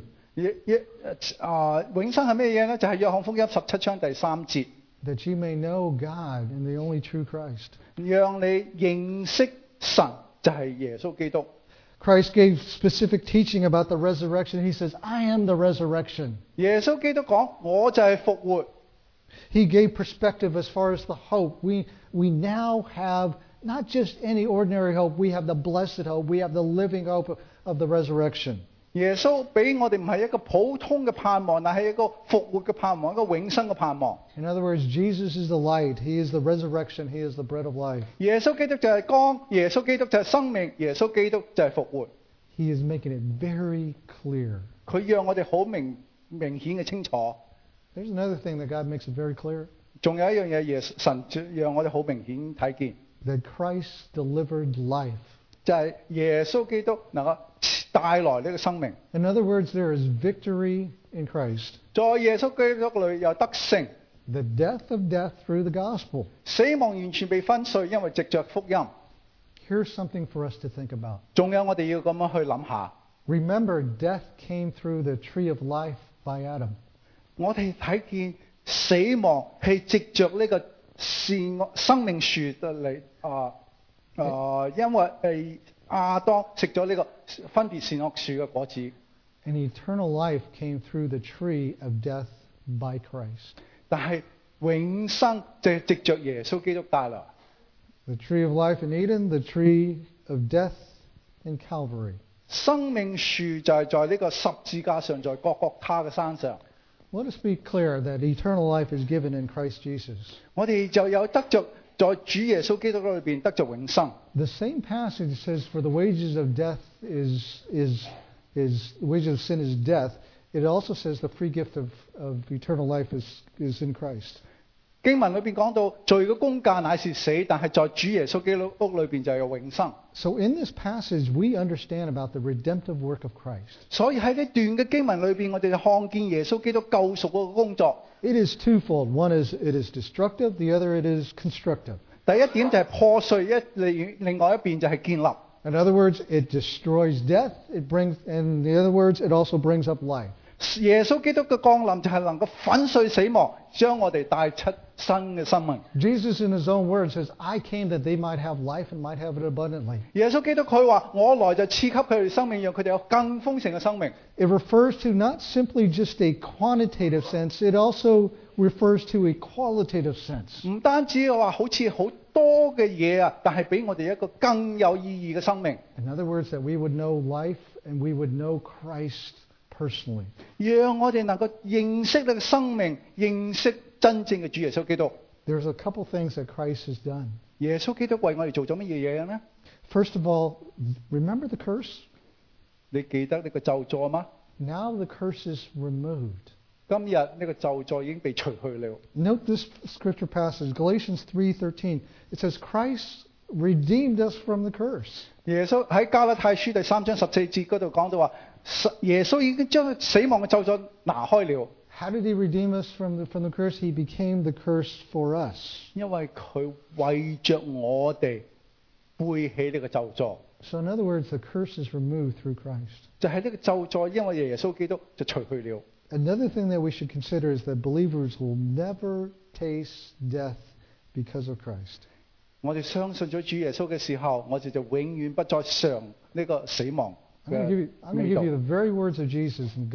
永生係咩嘢呢？就係約翰福音17章第3節。 That you may know God and the only true Christ. 讓你認識神就係耶穌基督。 Christ gave specific teaching about the resurrection. He says, I am the resurrection. 耶穌基督講：我就係復活。 He gave perspective as far as the hope. We now have not just any ordinary hope. We have the blessed hope. We have the living hope of the resurrection. 耶穌俾我哋唔係一個普通嘅盼望，但係一個復活嘅盼望，一個永生嘅盼望。 In other words, Jesus is the light. He is the resurrection. He is the bread of life. 耶穌基督就係光，耶穌基督就係生命，耶穌基督就係復活。 He is making it very clear. 佢讓我哋好明顯嘅清楚。 There's another thing that God makes it very clear. 仲有一樣嘢，神讓我哋好明顯睇見， That Christ delivered life. 就係耶穌基督能夠帶來呢個生命。 In other words, there is victory in Christ. 在耶穌基督裏有得勝， The death of death through the gospel. 死亡完全被粉碎，因為藉着福音。 Here's something for us to think about. 仲有我哋要咁樣去諗下， Remember, death came through the tree of life by Adam. 我哋睇見死亡係藉着呢個生命樹嚟因為亞當食咗呢個分別善惡樹嘅果子。 And eternal life came through the tree of death by Christ. 但係永生就係藉着耶穌基督帶來。 The tree of life in Eden, the tree of death in Calvary. 生命樹就係在呢個十字架上，在各各他嘅山上， Let us be clear that eternal life is given in Christ Jesus. 我哋就有得着在主耶穌基督裏邊得着永生。 The same passage says, "For the wages of death is the wages of sin is death." It also says the free gift of eternal life is in Christ. 經文裏邊講到罪嘅工價乃是死，但係在主耶穌基督屋裏邊就有永生。 So in this passage, we understand about the redemptive work of Christ. 所以喺呢段嘅經文裏邊，我哋就看見耶穌基督救贖嗰個工作。 It is twofold. One is it is destructive. The other it is constructive. 第一點就係破碎，另外一邊就係建立。 In other words, it destroys death. In the other words, it also brings up life. 耶穌基督嘅降臨就係能夠粉碎死亡，將我哋帶出新嘅生命。 Jesus, in his own words, says, "I came that they might have life and might have it abundantly." 耶穌基督佢話：我來就賜給佢哋生命，讓佢哋有更豐盛嘅生命。 It refers to not simply just a quantitative sense, it also refers to a qualitative sense. 唔單止話好似好多嘅嘢啊，但係俾我哋一個更有意義嘅生命。 In other words, that we would know life and we would know Christ personally. 讓我哋能夠認識呢個生命，認識真正嘅主耶穌基督。 There's a couple things that Christ has done. 耶穌基督為我哋做咗乜嘢嘢呢？ First of all, remember the curse? 你記得呢個咒詛嗎？ Now the curse is removed. 今日呢個咒詛已經被除去了。 Note this scripture passage, Galatians 3:13. It says, "Christ redeemed us from the curse." 耶穌喺加拉太書第3章14節嗰度講到話，耶穌已經將死亡嘅咒詛拿開了， How did he redeem us from the curse? He became the curse for us. 因為佢為着我哋背起呢個咒詛。 So in other words, the curse is removed through Christ. 就係呢個咒詛，因為耶穌基督就除去了。 Another thing that we should consider is that believers will never taste death because of Christ. 我哋相信咗主耶穌嘅時候，我哋就永遠不再嘗呢個死亡 I'm going 嘅 to 味 give 道 you。the very words of Jesus in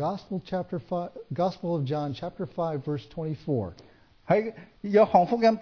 Gospel of John, chapter 5, verse 24. 喺約翰福音第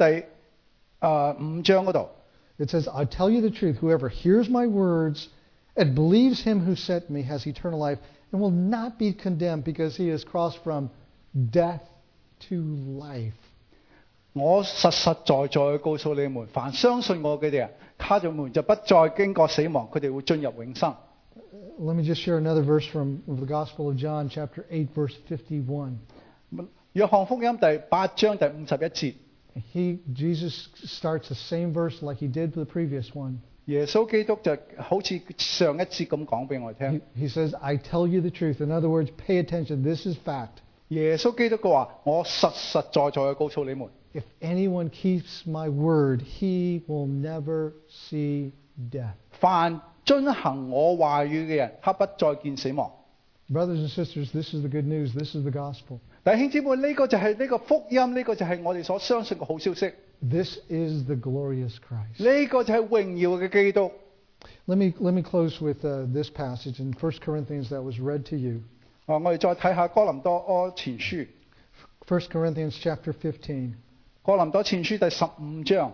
5章嗰度， It says, "I tell you the truth, whoever hears my words and believes him who sent me has eternal life and will not be condemned because he has crossed from death to life." 我實實在在告訴你們，凡相信我嘅人，他們就不再經過死亡，佢哋會進入永生。 Let me just share another verse from the Gospel of John, chapter 8, verse 51. 約翰福音第8章第51節， Jesus starts the same verse like he did the previous one. 耶穌基督就好似上一節咁講俾我哋聽。 He says, "I tell you the truth." In other words, pay attention. This is fact. 耶穌基督嘅話，我實實在在嘅告訴你們， If anyone keeps my word, he will never see death. 凡遵行我話語嘅人，他不再見死亡。 Brothers and sisters, this is the good news. This is the gospel. 弟兄姊妹，呢個就係呢個福音，呢個就係我哋所相信嘅好消息， This is the glorious Christ. 呢個就係榮耀嘅基督。 Let me close with this passage in 1 Corinthians that was read to you. 我哋再睇下哥林多前書， 1 Corinthians chapter 15. 哥林多前書第15章。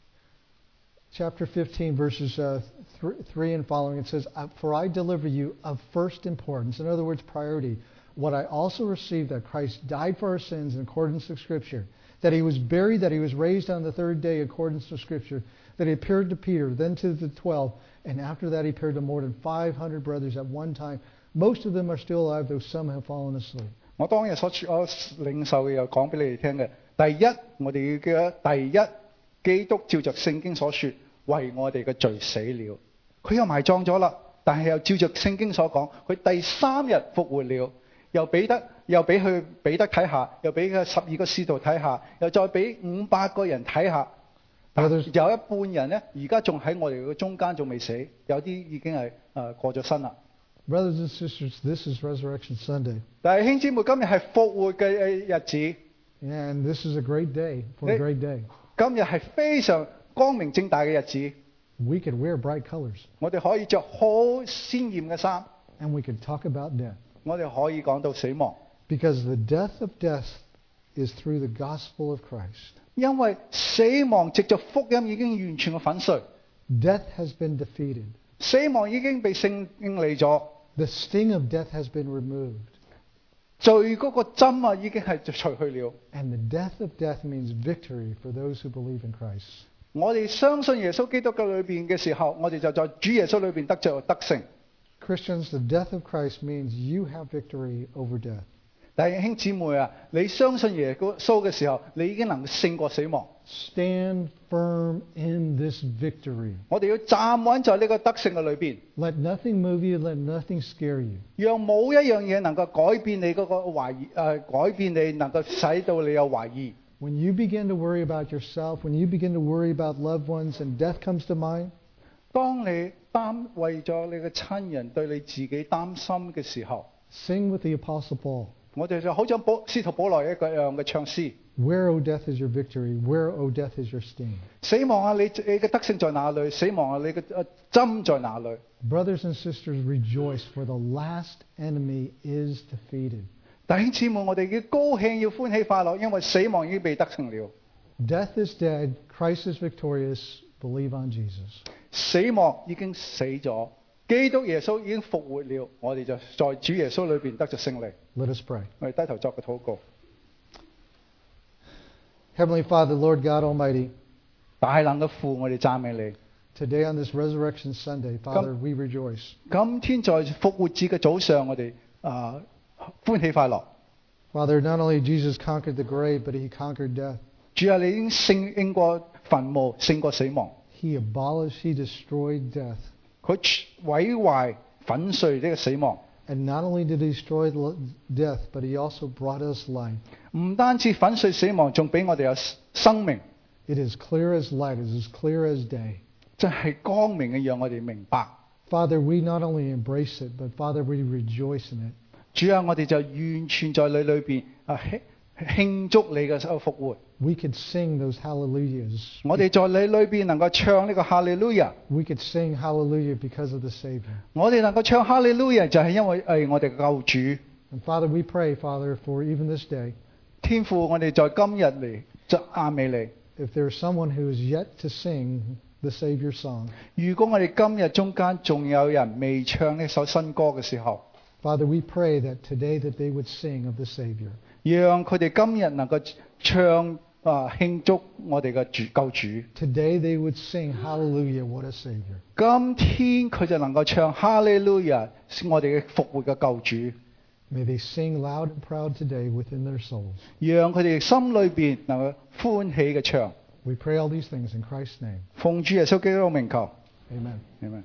Chapter 15, verses 3 and following, it says, "For I deliver you of first importance," in other words, priority, "what I also received, that Christ died for our sins in accordance with Scripture, that he was buried, that he was raised on the third day in accordance with Scripture, that he appeared to Peter, then to the 12, and after that he appeared to more than 500 brothers at one time. Most of them are still alive, though some have fallen asleep." 我當日所領受嘅又講俾你哋聽嘅。第一，我哋嘅第一，基督照着聖經所說，為我哋嘅罪死了，佢又埋葬咗啦。但係又照着聖經所講，佢第3日復活了。又俾彼得睇下，又俾佢12個使徒睇下，又再俾500個人睇下。有一半人呢，而家仲喺我哋嘅中間，仲未死，有啲已經係過咗身啦。 Brothers and sisters, this is Resurrection Sunday. 弟兄姊妹，今日係復活嘅日子， And this is a great day, for a great day. 今日係非常光明正大嘅日子。 We could wear bright colors, 我哋可以着好鮮豔嘅衫， and we could talk about death. 我哋可以講到死亡， Because the death of death is through the gospel of Christ. 因為死亡藉着福音已經完全嘅粉碎， Death has been defeated. 死亡已經被勝利咗， The sting of death has been removed. 罪嗰個針啊已經係除去了。 And the death of death means victory for those who believe in Christ. 我哋相信耶穌基督嘅裏邊嘅時候，我哋就在主耶穌裏邊得勝。 Christians, the death of Christ means you have victory over death. 弟兄姊妹啊，你相信耶穌嘅時候，你已經能勝過死亡。 Stand firm in this victory. 我哋要站穩在呢個得勝嘅裏邊， Let nothing move you, let nothing scare you. 讓冇一樣嘢能夠改變你嗰個懷疑，改變你能夠使到你有懷疑。 When you begin to worry about yourself, when you begin to worry about loved ones and death comes to mind, 當你為咗你嘅親人對你自己擔心嘅時候， sing with the Apostle Paul. 我哋就好似使徒保羅一個樣嘅唱詩。 Where, O death, is your victory? Where, O death, is your sting? 死亡啊，你嘅得勝在哪裏？死亡啊，你嘅針在哪裏？ Brothers and sisters, rejoice, for the last enemy is defeated. 弟兄姊妹，我哋要高興，要歡喜快樂，因為死亡已經被得勝了。 Death is dead, Christ is victorious, believe on Jesus. 死亡已經死咗，基督耶穌已經復活了，我哋就在主耶穌裏邊得咗勝利。 Let us pray. 我哋低頭作個禱告。 Heavenly Father, Lord God Almighty, 大能嘅父，我哋讚美你。 today on this Resurrection Sunday, Father, we rejoice. 今天在復活節嘅早上，我哋歡喜快樂。 Father, not only Jesus conquered the grave, but he conquered death. 主啊，你已經勝過墳墓，勝過死亡。 He abolished, he destroyed death. 佢毀壞粉碎呢個死亡。 And not only did he destroy death, but he also brought us life. 唔單止粉碎死亡，仲俾我哋有生命， It is clear as light, it is as clear as day. 真係光明嘅，讓我哋明白。 Father, we not only embrace it, but Father, we rejoice in it. 主啊，我哋就完全在你裏邊慶祝你嘅復活。 We could sing those hallelujahs. 我哋在你裏邊能夠唱呢個哈利路亞。 We could sing hallelujah because of the Savior. 我哋能夠唱哈利路亞，就係因為我哋嘅救主。 And Father, we pray, Father, for even this day, 天父，我哋在今日嚟就讚美你。 if there's someone who is yet to sing the Savior song, 如果我哋今日中間仲有人未唱呢首新歌嘅時候， Father, we pray that today that they would sing of the Savior. 讓佢哋今日能夠唱慶祝我哋嘅救主。 Today they would sing hallelujah, what a Savior. 今天佢就能夠唱哈利路亞，我哋嘅復活嘅救主。 May they sing loud and proud today within their souls. 讓佢哋心裏邊能夠歡喜嘅唱。 We pray all these things in Christ's name. 奉主耶穌基督嘅名求。 Amen. Amen.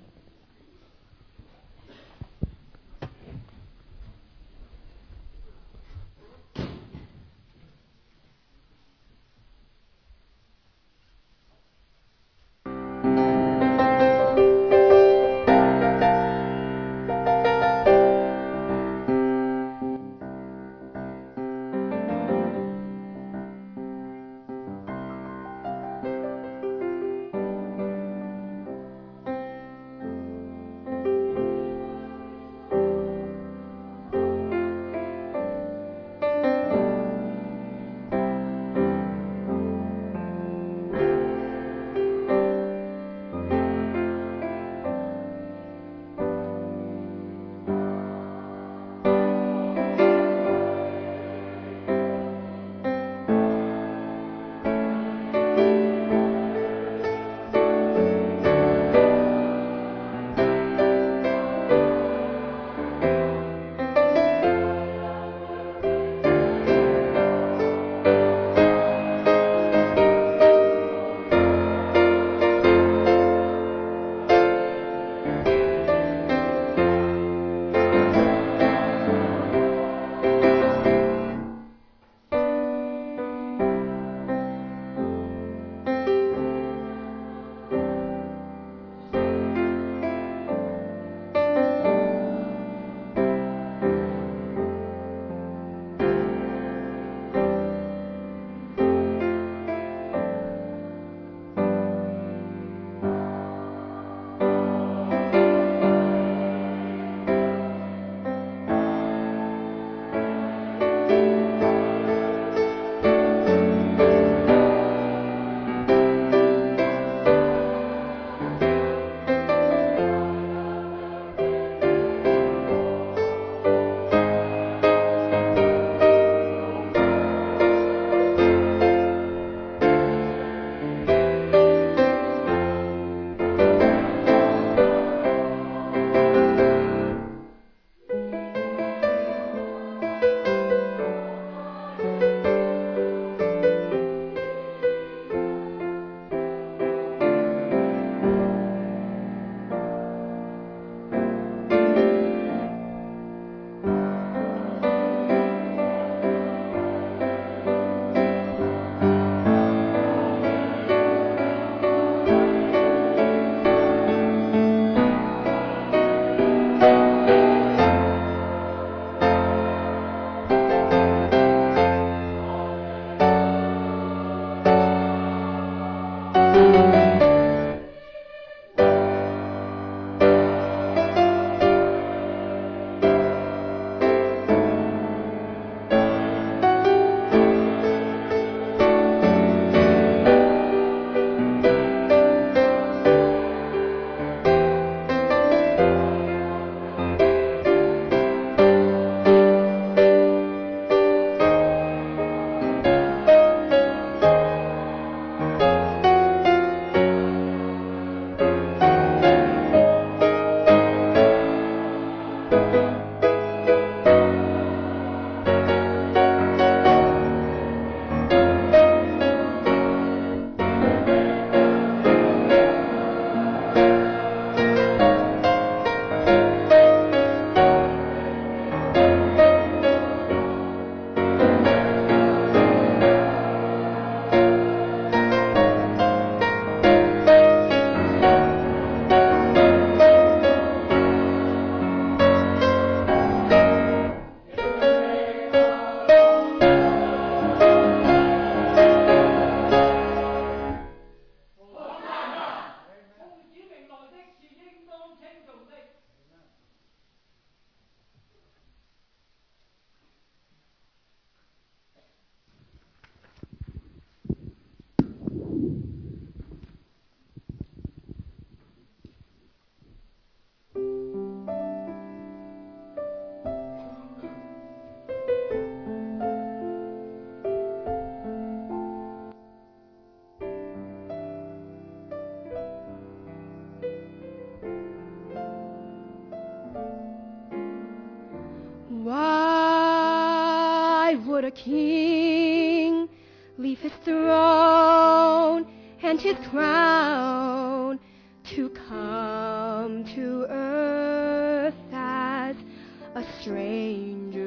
King leave his throne and his crown to come to earth as a stranger.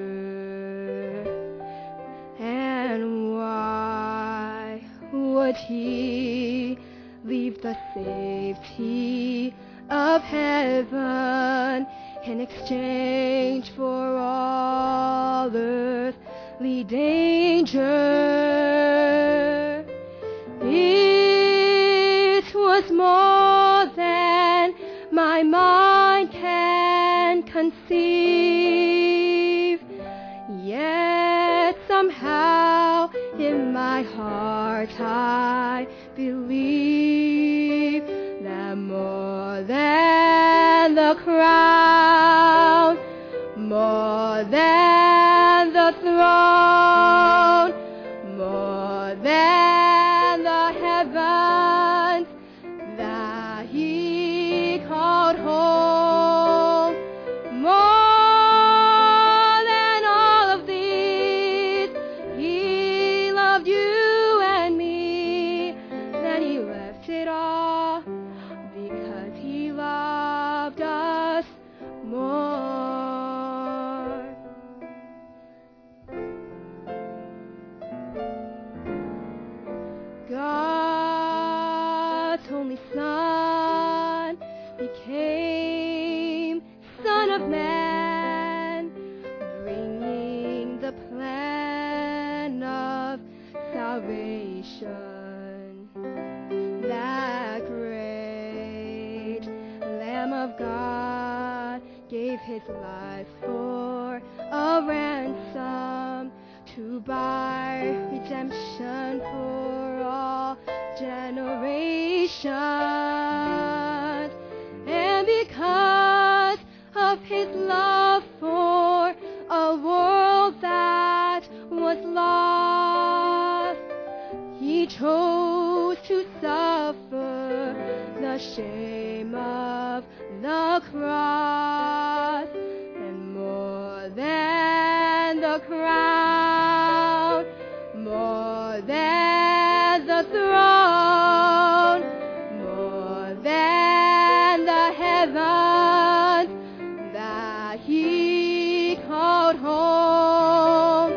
And why would he leave the safety of heaven in exchange for all earthly danger? It was more than my mind can conceive, yet somehow in my heart I believe that more than the crown, more than the throne, more than the heavens that he called home, more than all of these, he loved you and me. Then he left it all because he loved us more. God's only Son became Son of Man, bringing the plan of salvation. That great Lamb of God gave his life for a ransom to buy redemption for all generations. And because of his love for a world that was lost, he chose to suffer the shame of the cross. And more than the crown, more than the throne, more than the heavens that he called home,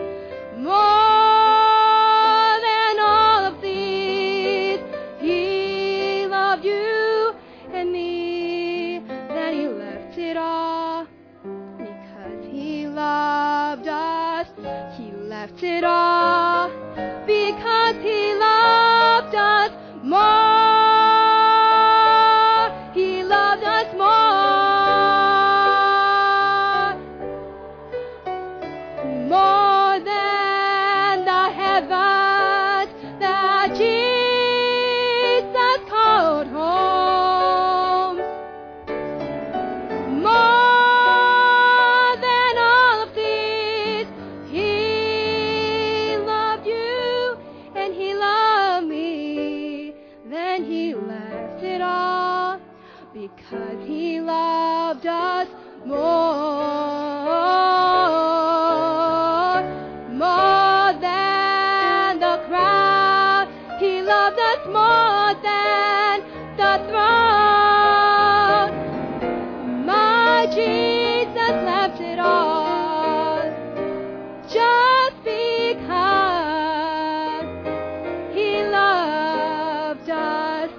more than all of these, he loved you and me. Then he left it all because he loved us. He left it all because he loved us more. He loved us more than the heavens that Jesus called home, more than all of these. He loved you and he loved me. Then he left it all because he loved us more than the crowd. He loved us more than the throne. My Jesus left it all just because he loved us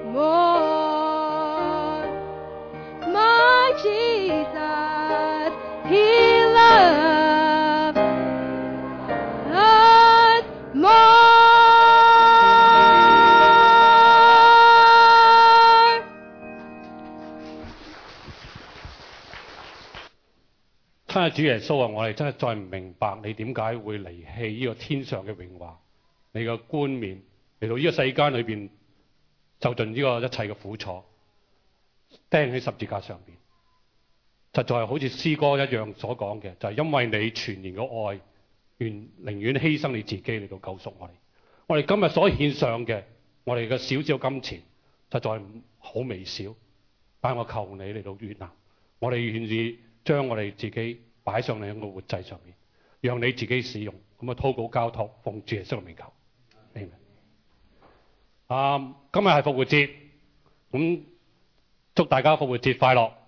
more. My Jesus, he loved us more. 親愛主耶穌啊，我哋真係再唔明白你點解會離棄呢個天上嘅榮華，你嘅冠冕嚟到呢個世間裏邊受盡呢個一切嘅苦楚，釘喺十字架上邊。實在係好似詩歌一樣所講嘅，就係因為你全然嘅愛，寧願犧牲你自己嚟到救贖我哋。我哋今日所獻上嘅，我哋嘅少少金錢，實在好微小，但我求你嚟到悅納，我哋願意將我哋自己擺上你一個活祭上面，讓你自己使用。 咁啊禱告交託，奉主耶穌嘅名求。今日係復活節，咁祝大家復活節快樂。